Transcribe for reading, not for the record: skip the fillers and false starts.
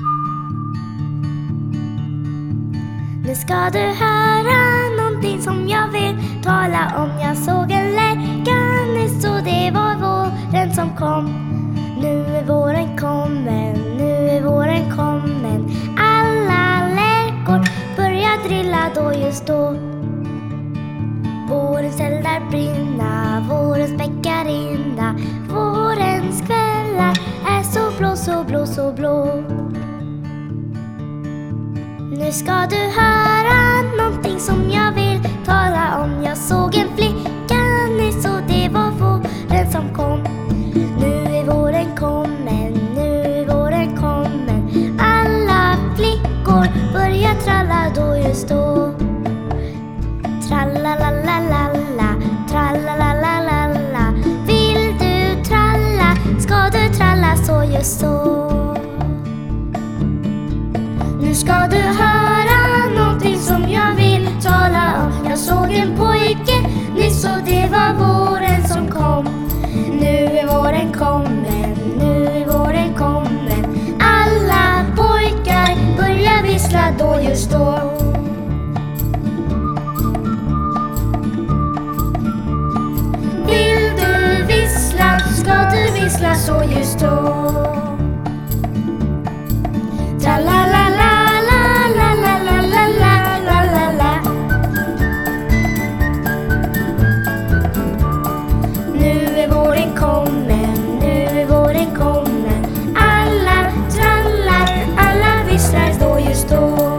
Nu ska du höra någonting som jag vill tala om. Jag såg en lärka nyss och det var våren som kom. Nu är våren kommen, nu är våren kommen. Alla lärkor börjar drilla då just då. Vårens eldar brinna, vårens bäckar rinna. Vårens kvällar är så blå, så blå, så blå. Nu ska du höra någonting som jag vill tala om. Jag såg en flicka nyss och det var våren som kom. Nu är våren kommen, nu är våren kommen. Alla flickor börjar tralla då just då. Tralla-la-la-la-la, tralla-la-la-la-la. Vill du tralla, ska du tralla så just så. Nu ska du höra någonting som jag vill tala om. Jag såg en pojke nyss och det var våren som kom. Nu är våren kommen, nu är våren kommen. Alla pojkar börjar vissla då just då. Vill du vissla, ska du vissla så just då. Alla trallar, alla visslar då just då.